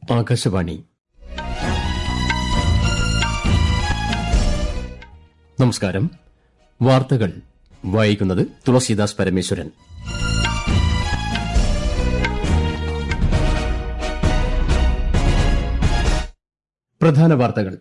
ആകാശവാണി. നമസ്കാരം. വാർത്തകൾ വായിക്കുന്നത് തുളസീദാസ് പരമേശ്വരൻ. പ്രധാന വാർത്തകൾ.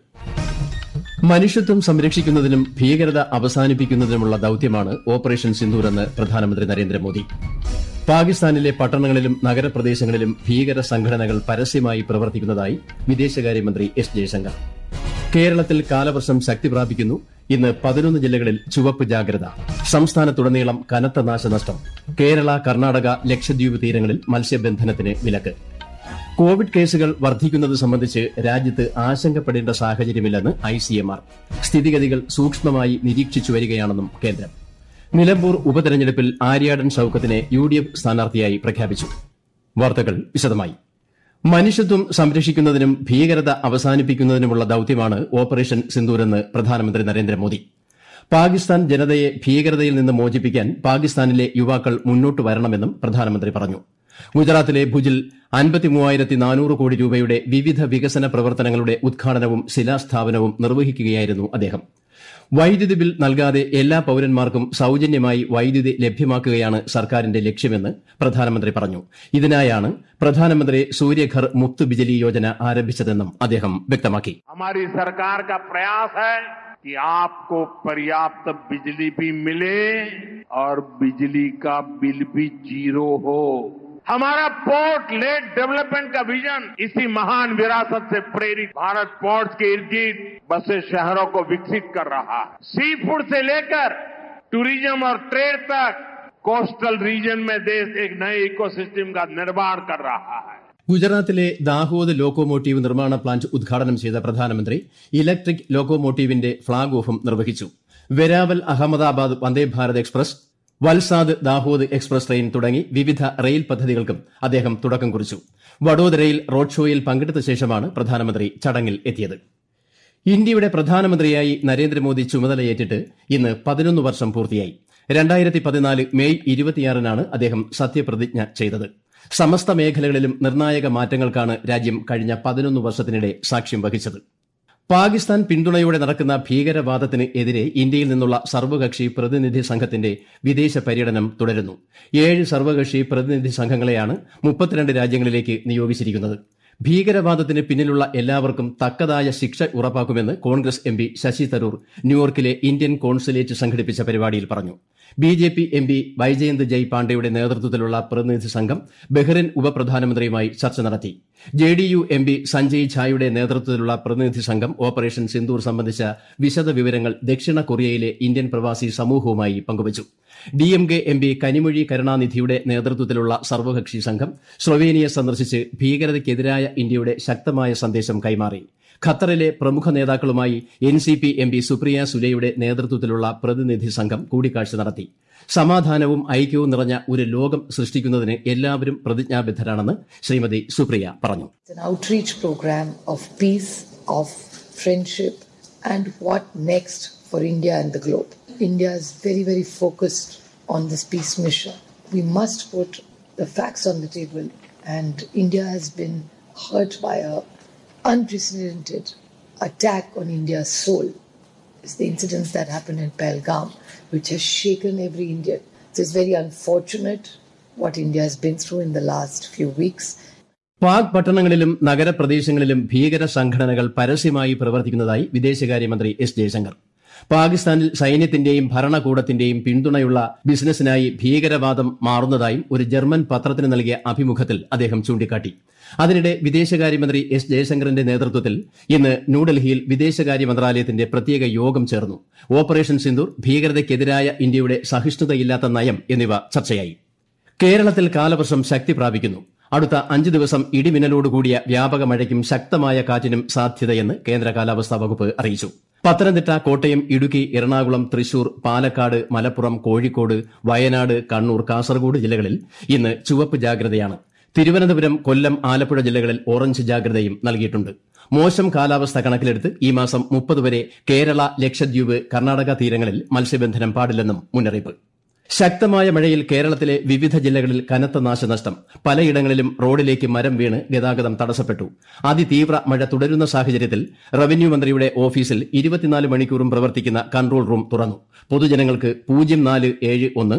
മനുഷ്യത്വം സംരക്ഷിക്കുന്നതിനും ഭീകരത അവസാനിപ്പിക്കുന്നതിനുമുള്ള ദൌത്യമാണ് ഓപ്പറേഷൻ സിന്ദൂർ എന്ന് പ്രധാനമന്ത്രി നരേന്ദ്രമോദി. പാകിസ്ഥാനിലെ പട്ടണങ്ങളിലും നഗരപ്രദേശങ്ങളിലും ഭീകര സംഘടനകൾ പരസ്യമായി പ്രവർത്തിക്കുന്നതായി വിദേശകാര്യമന്ത്രി എസ് ജയശങ്കർ. കേരളത്തിൽ കാലവർഷം ശക്തി പ്രാപിക്കുന്നു. ഇന്ന് 11 ജില്ലകളിൽ ചുവപ്പ് ജാഗ്രത. സംസ്ഥാനത്തുടനീളം കനത്ത നാശനഷ്ടം. കേരള, കർണാടക, ലക്ഷദ്വീപ് തീരങ്ങളിൽ മത്സ്യബന്ധനത്തിന് വിലക്ക്. കോവിഡ് കേസുകൾ വർദ്ധിക്കുന്നത് സംബന്ധിച്ച് രാജ്യത്ത് ആശങ്കപ്പെടേണ്ട സാഹചര്യമില്ലെന്ന് ICMR. സ്ഥിതിഗതികൾ സൂക്ഷ്മമായി നിരീക്ഷിച്ചു വരികയാണെന്നും കേന്ദ്രം. നിലമ്പൂർ ഉപതെരഞ്ഞെടുപ്പിൽ ആര്യാടൻ ഷൌക്കത്തിനെ UDF സ്ഥാനാർത്ഥിയായി പ്രഖ്യാപിച്ചു. വാർത്തകൾ വിശദമായി. മനുഷ്യത്വം സംരക്ഷിക്കുന്നതിനും ഭീകരത അവസാനിപ്പിക്കുന്നതിനുമുള്ള ദൌത്യമാണ് ഓപ്പറേഷൻ സിന്ദൂരെന്ന് പ്രധാനമന്ത്രി നരേന്ദ്രമോദി. പാകിസ്ഥാൻ ജനതയെ ഭീകരതയിൽ നിന്ന് മോചിപ്പിക്കാൻ പാകിസ്ഥാനിലെ യുവാക്കൾ മുന്നോട്ട് വരണമെന്നും പ്രധാനമന്ത്രി പറഞ്ഞു. ഗുജറാത്തിലെ ഭുജിൽ 53,400 കോടി രൂപയുടെ വിവിധ വികസന പ്രവർത്തനങ്ങളുടെ ഉദ്ഘാടനവും ശിലാസ്ഥാപനവും നിർവഹിക്കുകയായിരുന്നു അദ്ദേഹം. വൈദ്യുതി ബിൽ നൽകാതെ എല്ലാ പൌരന്മാർക്കും സൌജന്യമായി വൈദ്യുതി ലഭ്യമാക്കുകയാണ് സർക്കാരിന്റെ ലക്ഷ്യമെന്ന് പ്രധാനമന്ത്രി പറഞ്ഞു. ഇതിനായാണ് പ്രധാനമന്ത്രി സൂര്യഘർ മുഫ്ത് ബിജലി യോജന ആരംഭിച്ചതെന്നും അദ്ദേഹം വ്യക്തമാക്കി. हमारी सरकार का प्रयास है कि आपको पर्याप्त बिजली भी मिले और बिजली का बिल भी जीरो हो. हमारा पोर्ट लेड डेवलपमेंट का विजन इसी महान विरासत से प्रेरित भारत पोर्ट्स के इर्द गिर्द बसे शहरों को विकसित कर रहा है. सी फूड से लेकर टूरिज्म और ट्रेड तक कोस्टल रीजन में देश एक नए इकोसिस्टम का निर्माण कर रहा है. ഗുജറാത്തിലെ ദാഹോദ് ലോക്കോമോട്ടീവ് നിർമ്മാണ പ്ലാന്റ് ഉദ്ഘാടനം ചെയ്ത പ്രധാനമന്ത്രി ഇലക്ട്രിക് ലോക്കോമോട്ടീവിന്റെ ഫ്ളാഗ് ഓഫും നിർവഹിച്ചു. Veraval Ahmedabad Vande Bharat express, Valsad Dahod express train തുടങ്ങി വിവിധ റെയിൽ പദ്ധതികൾക്കും അദ്ദേഹം തുടക്കം കുറിച്ചു. വഡോദരയിൽ റോഡ് ഷോയിൽ പങ്കെടുത്ത ശേഷമാണ് പ്രധാനമന്ത്രി ചടങ്ങിൽ എത്തിയത്. ഇന്ത്യയുടെ പ്രധാനമന്ത്രിയായി നരേന്ദ്രമോദി ചുമതലയേറ്റിട്ട് ഇന്ന് 11 വർഷം പൂർത്തിയായി. 2014 മെയ് 26-നാണ് അദ്ദേഹം സത്യപ്രതിജ്ഞ ചെയ്തത്. സമസ്ത മേഖലകളിലും നിർണായക മാറ്റങ്ങൾക്കാണ് രാജ്യം കഴിഞ്ഞ 11 വർഷത്തിനിടെ സാക്ഷ്യം വഹിച്ചത്. പാകിസ്ഥാൻ പിന്തുണയോടെ നടക്കുന്ന ഭീകരവാദത്തിന് എതിരെ ഇന്ത്യയിൽ നിന്നുള്ള സർവകക്ഷി പ്രതിനിധി സംഘത്തിന്റെ വിദേശ പര്യടനം തുടരുന്നു. 7 സർവകക്ഷി പ്രതിനിധി സംഘങ്ങളെയാണ് 32 രാജ്യങ്ങളിലേക്ക് നിയോഗിച്ചിരിക്കുന്നത്. ഭീകരവാദത്തിന് പിന്നിലുള്ള എല്ലാവർക്കും തക്കതായ ശിക്ഷ ഉറപ്പാക്കുമെന്ന് കോൺഗ്രസ് MP ശശി തരൂർ ന്യൂയോർക്കിലെ ഇന്ത്യൻ കോൺസുലേറ്റ് സംഘടിപ്പിച്ച പരിപാടിയിൽ പറഞ്ഞു. BJP MP ബൈജയന്ത് ജയ് പാണ്ഡെയുടെ നേതൃത്വത്തിലുള്ള പ്രതിനിധി സംഘം ബഹ്റിൻ ഉപപ്രധാനമന്ത്രിയുമായി ചർച്ച നടത്തി. JDU MP സഞ്ജയ് ഝായുടെ നേതൃത്വത്തിലുള്ള പ്രതിനിധി സംഘം ഓപ്പറേഷൻ സിന്ദൂർ സംബന്ധിച്ച വിശദ വിവരങ്ങൾ ദക്ഷിണ കൊറിയയിലെ ഇന്ത്യൻ പ്രവാസി സമൂഹവുമായി പങ്കുവച്ചു. DMK MP കനിമൊഴി കരുണാനിധിയുടെ നേതൃത്വത്തിലുള്ള സർവകക്ഷി സംഘം സ്ലൊവേനിയ സന്ദർശിച്ച് ഭീകരതയ്ക്കെതിരായ ഇന്ത്യയുടെ ശക്തമായ സന്ദേശം കൈമാറി. ഖത്തറിലെ പ്രമുഖ നേതാക്കളുമായി NCP MP സുപ്രിയ സുലെയുടെ നേതൃത്വത്തിലുള്ള പ്രതിനിധി സംഘം കൂടിക്കാഴ്ച നടത്തി. സമാധാനവും ഐക്യവും നിറഞ്ഞ ഒരു ലോകം സൃഷ്ടിക്കുന്നതിന് എല്ലാവരും പ്രതിജ്ഞാബദ്ധരാണെന്ന് ശ്രീമതി സുപ്രിയ പറഞ്ഞു. It's an outreach program of peace, of friendship, and what next for India and the globe. India is very, very focused on this peace mission. We must put the facts on the table, and India has been hurt by a unprecedented attack on India's soul. It's the incidents that happened in Pahalgam, which has shaken every Indian. It's very unfortunate what India has been through in the last few weeks. Pak പട്ടണങ്ങളിലും നഗരപ്രദേശങ്ങളിലും ഭീകര സംഘടനകൾ പരസ്യമായി പ്രവർത്തിക്കുന്നതായി വിദേശകാര്യമന്ത്രി S Jaishankar. പാകിസ്ഥാനിൽ സൈന്യത്തിന്റെയും ഭരണകൂടത്തിന്റെയും പിന്തുണയുള്ള ബിസിനസിനായി ഭീകരവാദം മാറുന്നതായും ഒരു German പത്രത്തിന് നൽകിയ അഭിമുഖത്തിൽ അദ്ദേഹം ചൂണ്ടിക്കാട്ടി. അതിനിടെ വിദേശകാര്യമന്ത്രി എസ് ജയശങ്കറിന്റെ നേതൃത്വത്തിൽ ഇന്ന് ന്യൂഡൽഹിയിൽ വിദേശകാര്യ മന്ത്രാലയത്തിന്റെ പ്രത്യേക യോഗം ചേർന്നു. ഓപ്പറേഷൻ സിന്ദൂർ, ഭീകരതയ്ക്കെതിരായ ഇന്ത്യയുടെ സഹിഷ്ണുതയില്ലാത്ത നയം എന്നിവ ചർച്ചയായി. കേരളത്തിൽ കാലവർഷം ശക്തി പ്രാപിക്കുന്നു. അടുത്ത 5 ദിവസം ഇടിമിന്നലോടുകൂടിയ വ്യാപക മഴയ്ക്കും ശക്തമായ കാറ്റിനും സാധ്യതയെന്ന് കേന്ദ്ര കാലാവസ്ഥാ വകുപ്പ് അറിയിച്ചു. പത്തനംതിട്ട, കോട്ടയം, ഇടുക്കി, എറണാകുളം, തൃശൂർ, പാലക്കാട്, മലപ്പുറം, കോഴിക്കോട്, വയനാട്, കണ്ണൂർ, കാസർഗോഡ് ജില്ലകളിൽ ഇന്ന് ചുവപ്പ് ജാഗ്രതയാണ്. തിരുവനന്തപുരം, കൊല്ലം, ആലപ്പുഴ ജില്ലകളിൽ ഓറഞ്ച് ജാഗ്രതയും നൽകിയിട്ടുണ്ട്. മോശം കാലാവസ്ഥ കണക്കിലെടുത്ത് ഈ മാസം 30 വരെ കേരള, ലക്ഷദ്വീപ്, കർണാടക തീരങ്ങളിൽ മത്സ്യബന്ധനം പാടില്ലെന്നും മുന്നറിയിപ്പ്. ശക്തമായ മഴയിൽ കേരളത്തിലെ വിവിധ ജില്ലകളിൽ കനത്ത നാശനഷ്ടം. പലയിടങ്ങളിലും റോഡിലേക്ക് മരം വീണ് ഗതാഗതം തടസ്സപ്പെട്ടു. അതിതീവ്ര മഴ തുടരുന്ന സാഹചര്യത്തിൽ റവന്യൂ മന്ത്രിയുടെ ഓഫീസിൽ 24 മണിക്കൂറും പ്രവർത്തിക്കുന്ന കൺട്രോൾ റൂം തുറന്നു. പൊതുജനങ്ങൾക്ക് 0471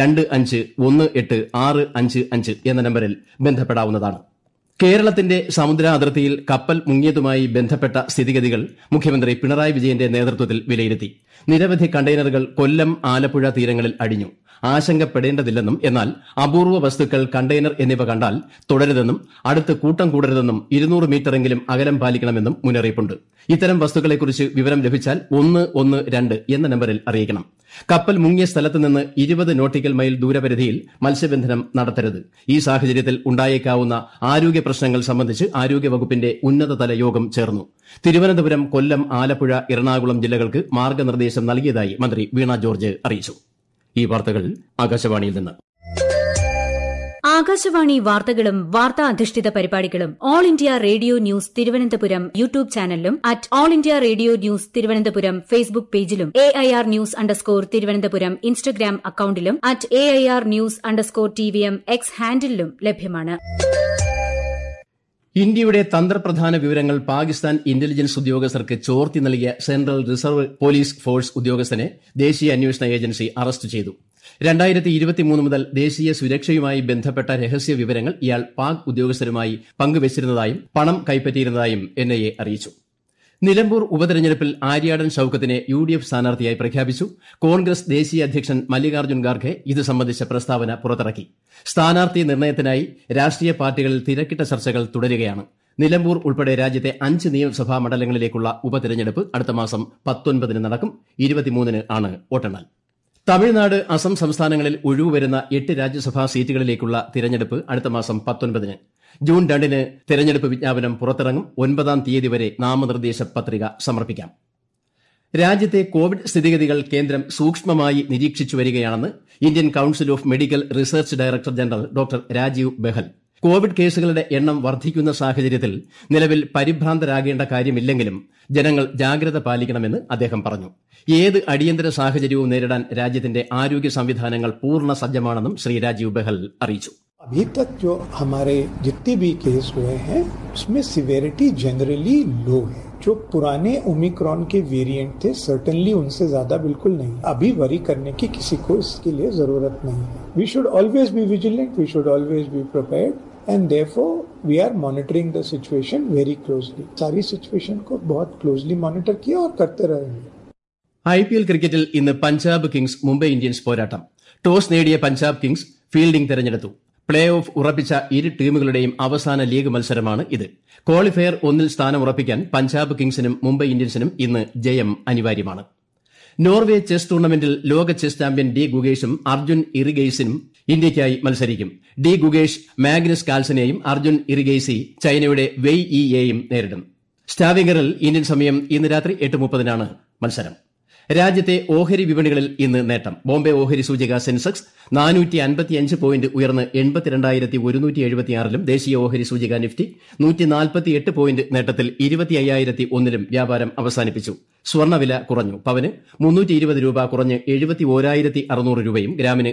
25 18 655 എന്ന നമ്പറിൽ ബന്ധപ്പെടാവുന്നതാണ്. കേരളത്തിന്റെ സമുദ്ര അതിർത്തിയിൽ കപ്പൽ മുങ്ങിയതുമായി ബന്ധപ്പെട്ട സ്ഥിതിഗതികൾ മുഖ്യമന്ത്രി പിണറായി വിജയന്റെ നേതൃത്വത്തിൽ വിലയിരുത്തി. നിരവധി കണ്ടെയ്നറുകൾ കൊല്ലം, ആലപ്പുഴ തീരങ്ങളിൽ അടിഞ്ഞു. ആശങ്കപ്പെടേണ്ടതില്ലെന്നും എന്നാൽ അപൂർവ വസ്തുക്കൾ, കണ്ടെയ്നർ എന്നിവ കണ്ടാൽ തുടരുതെന്നും അടുത്ത് കൂട്ടം കൂടരുതെന്നും 200 മീറ്ററെങ്കിലും അകലം പാലിക്കണമെന്നും മുന്നറിയിപ്പുണ്ട്. ഇത്തരം വസ്തുക്കളെക്കുറിച്ച് വിവരം ലഭിച്ചാൽ 112 എന്ന നമ്പറിൽ അറിയിക്കണം. കപ്പൽ മുങ്ങിയ സ്ഥലത്ത് നിന്ന് 20 നോട്ടിക്കൽ മൈൽ ദൂരപരിധിയിൽ മത്സ്യബന്ധനം നടത്തരുത്. ഈ സാഹചര്യത്തിൽ ഉണ്ടായേക്കാവുന്ന ആരോഗ്യ പ്രശ്നങ്ങൾ സംബന്ധിച്ച് ആരോഗ്യവകുപ്പിന്റെ ഉന്നതതല യോഗം ചേർന്നു. തിരുവനന്തപുരം, കൊല്ലം, ആലപ്പുഴ, എറണാകുളം ജില്ലകൾക്ക് മാർഗനിർദ്ദേശം നൽകിയതായി മന്ത്രി വീണ ജോർജ് അറിയിച്ചു. ഈ വാർത്തകൾ ആകാശവാണിയിൽ നിന്ന്. ആകാശവാണി വാർത്തകളും വാർത്താ അധിഷ്ഠിത പരിപാടികളും all India radio news Thiruvananthapuram YouTube ചാനലിലും @all India radio news Thiruvananthapuram Facebook പേജിലും AIR ന്യൂസ് _തിരുവനന്തപുരം ഇൻസ്റ്റഗ്രാം അക്കൌണ്ടിലും @AIR ന്യൂസ് _TVM X ഹാൻഡിലും ലഭ്യമാണ്. ഇന്ത്യയുടെ തന്ത്രപ്രധാന വിവരങ്ങൾ പാകിസ്ഥാൻ ഇന്റലിജൻസ് ഉദ്യോഗസ്ഥർക്ക് ചോർത്തി നൽകിയ സെൻട്രൽ റിസർവ് പോലീസ് ഫോഴ്സ് ഉദ്യോഗസ്ഥനെ ദേശീയ അന്വേഷണ ഏജൻസി അറസ്റ്റ് ചെയ്തു. 2023 മുതൽ ദേശീയ സുരക്ഷയുമായി ബന്ധപ്പെട്ട രഹസ്യ വിവരങ്ങൾ ഇയാൾ പാക് ഉദ്യോഗസ്ഥരുമായി പങ്കുവച്ചിരുന്നതായും പണം കൈപ്പറ്റിയിരുന്നതായും NIA അറിയിച്ചു. നിലമ്പൂർ ഉപതെരഞ്ഞെടുപ്പിൽ ആര്യാടൻ ഷൌക്കത്തിനെ UDF സ്ഥാനാർത്ഥിയായി പ്രഖ്യാപിച്ചു. കോൺഗ്രസ് ദേശീയ അധ്യക്ഷൻ മല്ലികാർജ്ജുൻ ഖാർഗെ ഇത് സംബന്ധിച്ച പ്രസ്താവന പുറത്തിറക്കി. സ്ഥാനാർത്ഥി നിർണയത്തിനായി രാഷ്ട്രീയ പാർട്ടികളിൽ തിരക്കിട്ട ചർച്ചകൾ തുടരുകയാണ്. നിലമ്പൂർ ഉൾപ്പെടെ രാജ്യത്തെ 5 നിയമസഭാ മണ്ഡലങ്ങളിലേക്കുള്ള ഉപതെരഞ്ഞെടുപ്പ് അടുത്ത മാസം 19 നടക്കും. 23 ആണ് വോട്ടെണ്ണൽ. തമിഴ്നാട്, അസം സംസ്ഥാനങ്ങളിൽ ഒഴിവുവരുന്ന 8 രാജ്യസഭാ സീറ്റുകളിലേക്കുള്ള തിരഞ്ഞെടുപ്പ് അടുത്ത മാസം 19 ജൂൺ 2 തിരഞ്ഞെടുപ്പ് വിജ്ഞാപനം പുറത്തിറങ്ങും. 9-ാം തീയതി വരെ നാമനിർദ്ദേശ പത്രിക സമർപ്പിക്കാം. രാജ്യത്തെ കോവിഡ് സ്ഥിതിഗതികൾ കേന്ദ്രം സൂക്ഷ്മമായി നിരീക്ഷിച്ചു വരികയാണെന്ന് Indian council of medical research director general doctor Rajiv Behl. Covid കേസുകളുടെ എണ്ണം വർദ്ധിക്കുന്ന സാഹചര്യത്തിൽ നിലവിൽ പരിഭ്രാന്തരാകേണ്ട കാര്യമില്ലെങ്കിലും ജനങ്ങൾ ജാഗ്രത പാലിക്കണമെന്ന് അദ്ദേഹം പറഞ്ഞു. ഏത് അടിയന്തര സാഹചര്യവും നേരിടാൻ രാജ്യത്തിന്റെ ആരോഗ്യ സംവിധാനങ്ങൾ പൂർണ്ണ സജ്ജമാണെന്നും ശ്രീ രാജീവ് ബെഹൽ അറിയിച്ചു. अभी तक जो हमारे जितने भी केस हुए हैं उसमें सिवेरिटी जनरली लो है. जो पुराने ओमिक्रॉन के वेरिएंट थे सर्टेनली उनसे ज्यादा बिल्कुल नहीं. अभी वरी करने की किसी को इसके लिए जरूरत नहीं है. We should always be vigilant, we should always be prepared and therefore we are monitoring the situation very closely. सारी सिचुएशन को बहुत क्लोजली मॉनिटर किया और करते रहेंगे. IPL ക്രിക്കറ്റിൽ ഇന്ന് പഞ്ചാബ് കിങ്സ് മുംബൈ ഇന്ത്യൻസ് പോരാട്ടം. ടോസ് നേടിയ പഞ്ചാബ് കിങ്സ് ഫീൽഡിംഗ് തെരഞ്ഞെടുത്തു. പ്ലേ ഓഫ് ഉറപ്പിച്ച ഇരു ടീമുകളുടെയും അവസാന ലീഗ് മത്സരമാണ് ഇത്. ക്വാളിഫയർ 1-ൽ സ്ഥാനം ഉറപ്പിക്കാൻ പഞ്ചാബ് കിങ്സിനും മുംബൈ ഇന്ത്യൻസിനും ഇന്ന് ജയം അനിവാര്യമാണ്. നോർവേ ചെസ് ടൂർണമെന്റിൽ ലോക ചെസ് ചാമ്പ്യൻ ഡി ഗുഗേഷും അർജുൻ ഇറിഗെയ്സിനും ഇന്ത്യയ്ക്കായി മത്സരിക്കും. ഡി ഗുഗേഷ് മാഗ്നസ് കാൽസനെയും അർജുൻ ഇറിഗെയ്സി ചൈനയുടെ വെയ് ഇയെയും നേരിടും. സ്റ്റാവിംഗറിൽ ഇന്ത്യൻ സമയം ഇന്ന് രാത്രി 8:30 മത്സരം. രാജ്യത്തെ ഓഹരി വിപണികളിൽ ഇന്ന് നേട്ടം. ബോംബെ ഓഹരി സൂചിക സെൻസെക്സ് 455 പോയിന്റ് ഉയർന്ന് 82,176-ലും ദേശീയ ഓഹരി സൂചിക നിഫ്റ്റി 148 പോയിന്റ് നേട്ടത്തിൽ 25,001-ലും വ്യാപാരം അവസാനിപ്പിച്ചു. സ്വർണ്ണവില കുറഞ്ഞു. പവന് 320 രൂപ കുറഞ്ഞ് 71,600 രൂപയും ഗ്രാമിന്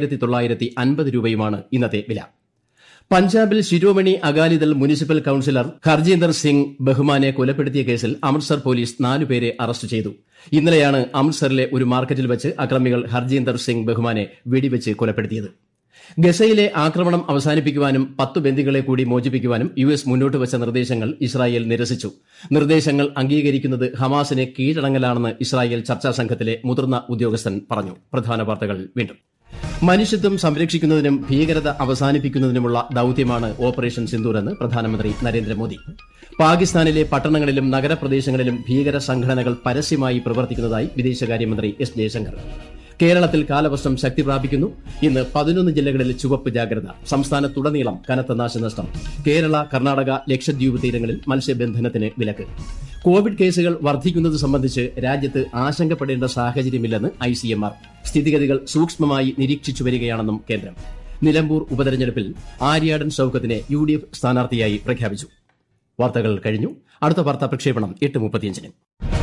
8,950 രൂപയുമാണ് ഇന്നത്തെ വില. പഞ്ചാബിൽ ശിരോമണി അകാലിദൾ മുനിസിപ്പൽ കൌൺസിലർ ഹർജീന്ദർ സിംഗ് ബഹുമാനെ കൊലപ്പെടുത്തിയ കേസിൽ അമൃത്സർ പോലീസ് 4 പേരെ അറസ്റ്റ് ചെയ്തു. ഇന്നലെയാണ് അമൃത്സറിലെ ഒരു മാർക്കറ്റിൽ വെച്ച് അക്രമികൾ ഹർജീന്ദർ സിംഗ് ബഹുമാനെ വെടിവെച്ച് കൊലപ്പെടുത്തിയത്. ഗസയിലെ ആക്രമണം അവസാനിപ്പിക്കുവാനും 10 ബന്ദികളെ കൂടി മോചിപ്പിക്കുവാനും US മുന്നോട്ട് വച്ച നിർദ്ദേശങ്ങൾ ഇസ്രായേൽ നിരസിച്ചു. നിർദ്ദേശങ്ങൾ അംഗീകരിക്കുന്നത് ഹമാസിനെ കീഴടങ്ങലാണെന്ന് ഇസ്രായേൽ ചർച്ചാ സംഘത്തിലെ മുതിർന്ന ഉദ്യോഗസ്ഥൻ പറഞ്ഞു. പ്രധാന വാർത്തകൾ വീണ്ടും. മനുഷ്യത്വം സംരക്ഷിക്കുന്നതിനും ഭീകരത അവസാനിപ്പിക്കുന്നതിനുമുള്ള ദൌത്യമാണ് ഓപ്പറേഷൻ സിന്ദൂർ എന്ന് പ്രധാനമന്ത്രി നരേന്ദ്രമോദി. പാകിസ്ഥാനിലെ പട്ടണങ്ങളിലും നഗരപ്രദേശങ്ങളിലും ഭീകര സംഘടനകൾ പരസ്യമായി പ്രവർത്തിക്കുന്നതായി വിദേശകാര്യമന്ത്രി S ജയശങ്കർ. കേരളത്തിൽ കാലവർഷം ശക്തി പ്രാപിക്കുന്നു. ഇന്ന് 11 ജില്ലകളിൽ ചുവപ്പ് ജാഗ്രത. സംസ്ഥാനത്തുടനീളം കനത്ത നാശനഷ്ടം. കേരള, കർണാടക, ലക്ഷദ്വീപ് തീരങ്ങളിൽ മത്സ്യബന്ധനത്തിന് വിലക്ക്. കോവിഡ് കേസുകൾ വർദ്ധിക്കുന്നത് സംബന്ധിച്ച് രാജ്യത്ത് ആശങ്കപ്പെടേണ്ട സാഹചര്യമില്ലെന്ന് ICMR. സ്ഥിതിഗതികൾ സൂക്ഷ്മമായി നിരീക്ഷിച്ചു വരികയാണെന്നും കേന്ദ്രം. നിലമ്പൂർ ഉപതെരഞ്ഞെടുപ്പിൽ ആര്യാടൻ ഷൌക്കത്തിനെ UDF സ്ഥാനാർത്ഥിയായി പ്രഖ്യാപിച്ചു. വാർത്തകൾ കഴിഞ്ഞു. അടുത്ത വാർത്താ പ്രക്ഷേപണം 8:35-ന്.